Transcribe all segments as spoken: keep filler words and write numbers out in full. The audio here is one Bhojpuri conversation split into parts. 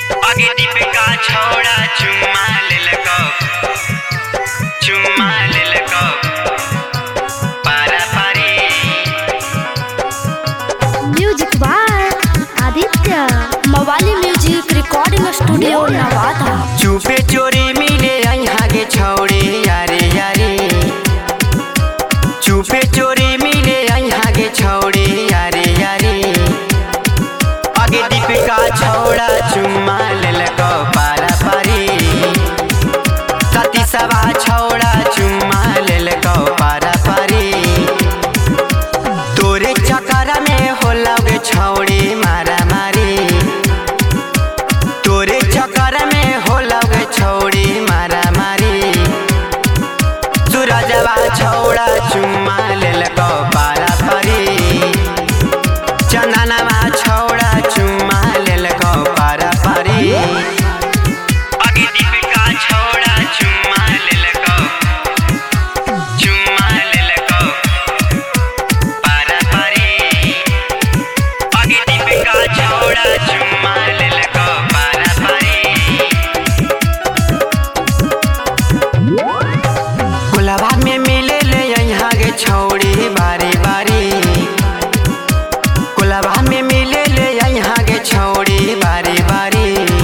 पगड़ी का छोड़ा चुम्मा ले लको चुम्मा ले लको पारा पारी। म्यूजिक बाय आदित्य मवाली म्यूजिक रिकॉर्डिंग स्टूडियो नवादा। चुपे चोरी मिले यहाँ के छोड़े यारे यारे चुपे चोरी मिले यहाँ के छोड़े यारे यारे आगे दीपिका छोड़ा चुम्मा ले लको पारा पारी। सती सवा छोड़ा चुम्मा ले लको पारा पारी। तोरे चक्कर में हो लगे छोड़े मारा मारी तोरे चक्कर में हो लगे छोड़े मारा मारी। सूरजवा छोड़ा चुम्मा ले लको पारा पारी। चंदनवा छोड़ा चुम्मा ले लको पारा पारी। आगे दीपिका छोड़ा चुम्मा ले लको चुम्मा ले लको पारा पारी। आगे दीपिका छोड़ा चुम्मा ले लको पारा पारी। गुलाबा में मिले ले यहाँ के छोड़ी बारी बारी गुलाबा में मिले ले यहाँ के छोड़ी बारी बारी।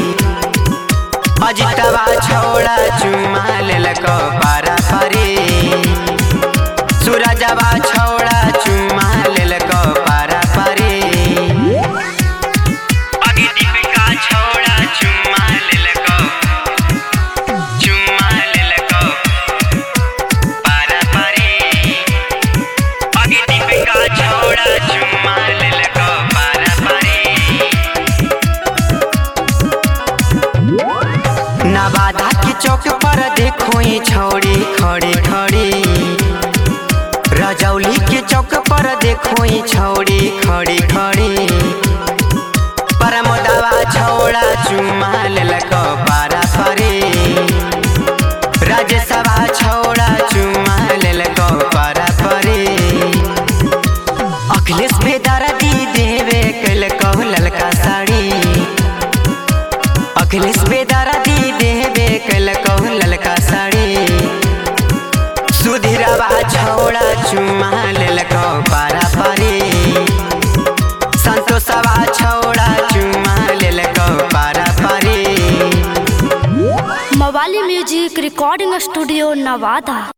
अजितवा छोड़ा चुम्मा ले लको पारा पारी। सूरजवा छोड़ा चुम्मा ले लको पारा पारी। आगे दीपिका छोड़ा चुम्मा ले लको चुम्मा ले लको पारा पारी। आगे दीपिका छोड़ा चुम्मा ले लको पारा पारी। नवादा के चौक पर देखो ये छोड़ी खड़ी खड़ी। रजौली के चौक पर देखो ये छोड़ी खड़ी खड़ी। परमोदवा छोड़ा चुम्मा ले लको पारा पारी। राजसभा छोड़ा चुम्मा ले लको पारा पारी। अखिलेश बेदर्दी देवे कल को ललका साड़ी। अखिलेश बेदर्दी देवे कल को ललका साड़ी। सुधीरवा छोड़ा चुम्मा ले लको पारा पारी। संतोषवा छोड़ा चुम्मा ले लको पारा पारी। मवाली म्यूजिक रिकॉर्डिंग स्टूडियो नवादा।